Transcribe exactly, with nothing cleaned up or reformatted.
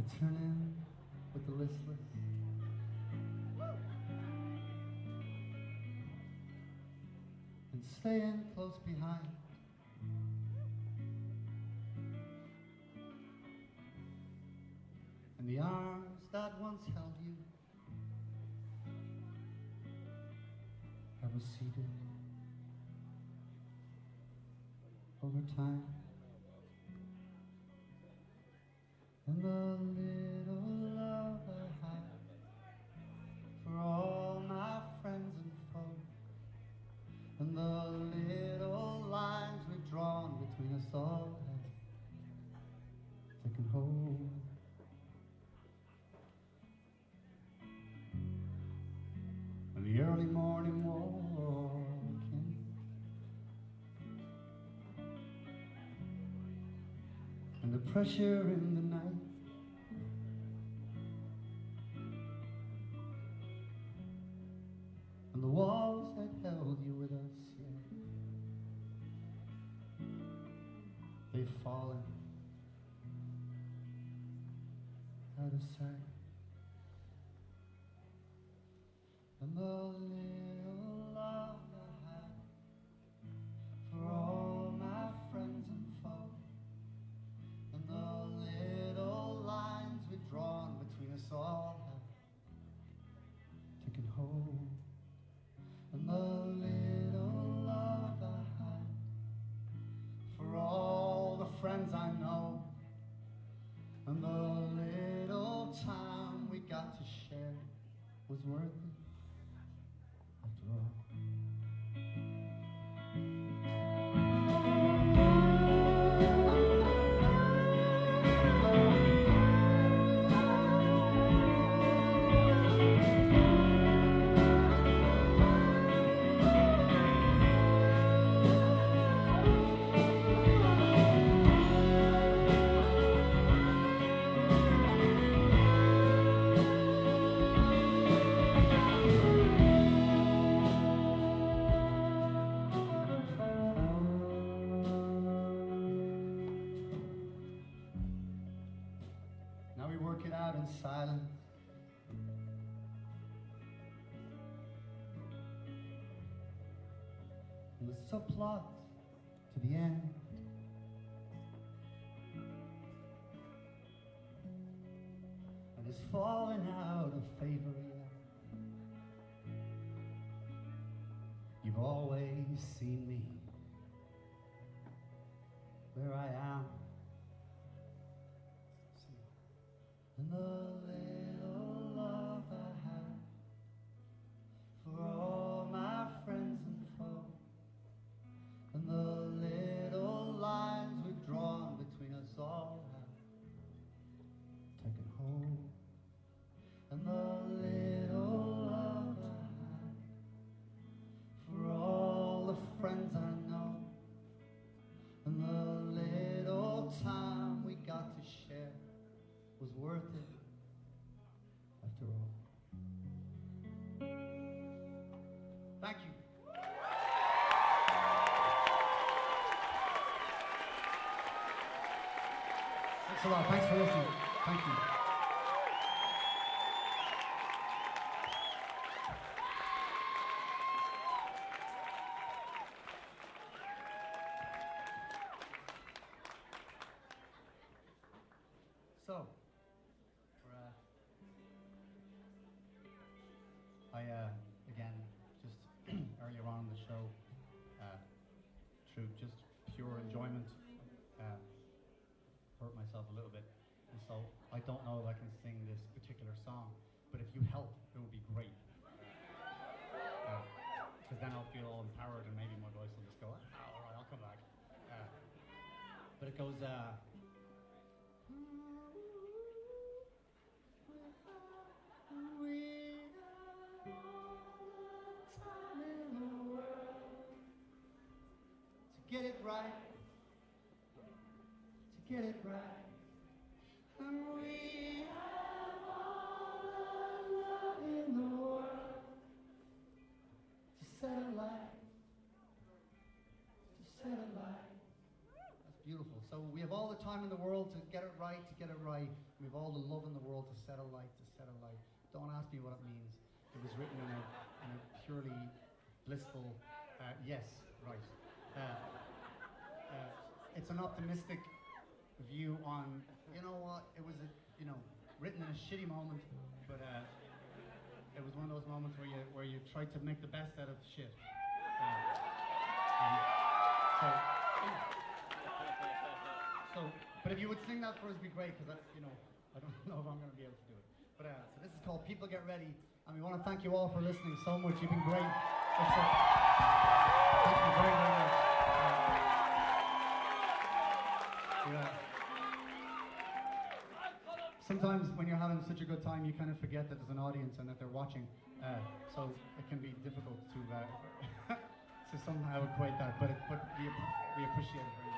returning with the listless. And staying close behind. And the arms that once held you have receded over time. And the little love I have for all my friends and foes, and the little lines we've drawn between us all have taken hold. And the early morning walking, and the pressure in the night, and the walls that held you with us, yeah, they've fallen out of sight. And the little love I have for all my friends and foes, and the little lines we've drawn between us all have taken hold. And the little love I have for all the friends I know, and the little time we got to share was worth it after all. Now we work it out in silence. And the subplot to the end. And it's falling out of favor yet. You've always seen me where I am. And the little love I have for all my friends and foes, and the little lines we've drawn between us all have taken hold. And the little love I have for all the friends I know, and the little time we got to share was worth it after all. Thank you. Thanks a lot. Thanks for listening. Thank you. So, I, uh, again, just earlier on in the show, uh, through just pure enjoyment, uh, hurt myself a little bit. And so I don't know if I can sing this particular song, but if you help, it would be great. Because uh, then I'll feel all empowered and maybe my voice will just go, ah, all right, I'll come back. Uh, but it goes, uh, get it right, to get it right, and we have all the love in the world to set a light, to set a light. That's beautiful. So we have all the time in the world to get it right, to get it right. We have all the love in the world to set a light, to set a light. Don't ask me what it means. It was written in a, in a purely blissful, uh, yes, right. Uh, uh, it's an optimistic view on, you know what, it was, a, you know, written in a shitty moment, but uh, it was one of those moments where you where you tried to make the best out of shit. Uh, um, so, so, but if you would sing that for us, it'd be great, because you know, I don't know if I'm going to be able to do it. But uh, so this is called People Get Ready, and we want to thank you all for listening so much. You've been great. It's a, thank you very, very much. Uh, yeah. Sometimes when you're having such a good time, you kind of forget that there's an audience and that they're watching. Uh, so it can be difficult to uh, to somehow equate that, but it, but we we appreciate it very much.